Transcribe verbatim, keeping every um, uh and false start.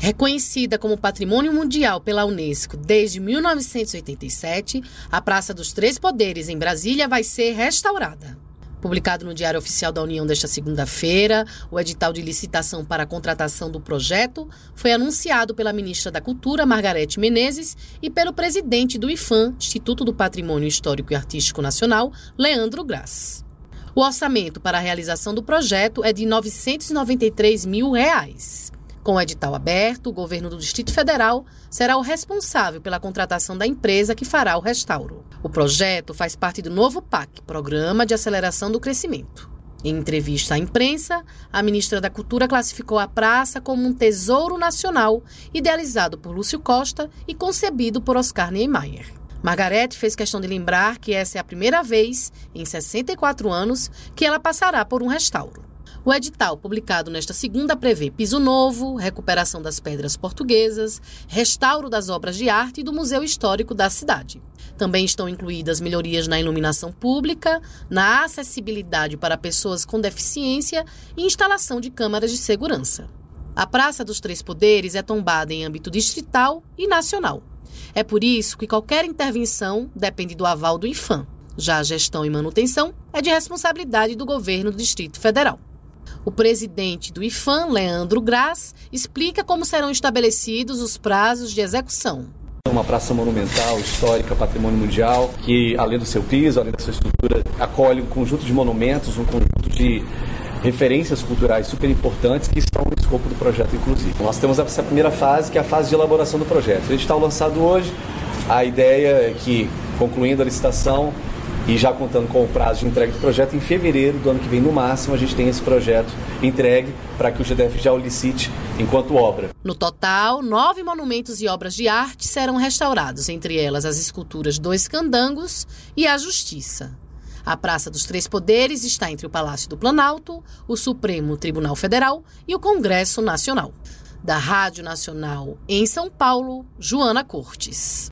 Reconhecida como Patrimônio Mundial pela Unesco desde mil novecentos e oitenta e sete, a Praça dos Três Poderes, em Brasília, vai ser restaurada. Publicado no Diário Oficial da União desta segunda-feira, o edital de licitação para a contratação do projeto foi anunciado pela ministra da Cultura, Margarete Menezes, e pelo presidente do IPHAN, Instituto do Patrimônio Histórico e Artístico Nacional, Leandro Graz. O orçamento para a realização do projeto é de novecentos e noventa e três mil reais. Com o edital aberto, o governo do Distrito Federal será o responsável pela contratação da empresa que fará o restauro. O projeto faz parte do novo P A C, Programa de Aceleração do Crescimento. Em entrevista à imprensa, a ministra da Cultura classificou a praça como um tesouro nacional, idealizado por Lúcio Costa e concebido por Oscar Niemeyer. Margarete fez questão de lembrar que essa é a primeira vez, em sessenta e quatro anos, que ela passará por um restauro. O edital, publicado nesta segunda, prevê piso novo, recuperação das pedras portuguesas, restauro das obras de arte e do Museu Histórico da cidade. Também estão incluídas melhorias na iluminação pública, na acessibilidade para pessoas com deficiência e instalação de câmaras de segurança. A Praça dos Três Poderes é tombada em âmbito distrital e nacional. É por isso que qualquer intervenção depende do aval do IPHAN. Já a gestão e manutenção é de responsabilidade do governo do Distrito Federal. O presidente do IPHAN, Leandro Graz, explica como serão estabelecidos os prazos de execução. Uma praça monumental, histórica, patrimônio mundial, que além do seu piso, além da sua estrutura, acolhe um conjunto de monumentos, um conjunto de referências culturais super importantes que estão no escopo do projeto, inclusive. Nós temos essa primeira fase, que é a fase de elaboração do projeto. O edital lançado hoje, a ideia é que, concluindo a licitação, e já contando com o prazo de entrega do projeto, em fevereiro do ano que vem, no máximo, a gente tem esse projeto entregue para que o G D F já o licite enquanto obra. No total, nove monumentos e obras de arte serão restaurados, entre elas as esculturas Dois Candangos e a Justiça. A Praça dos Três Poderes está entre o Palácio do Planalto, o Supremo Tribunal Federal e o Congresso Nacional. Da Rádio Nacional em São Paulo, Joana Cortes.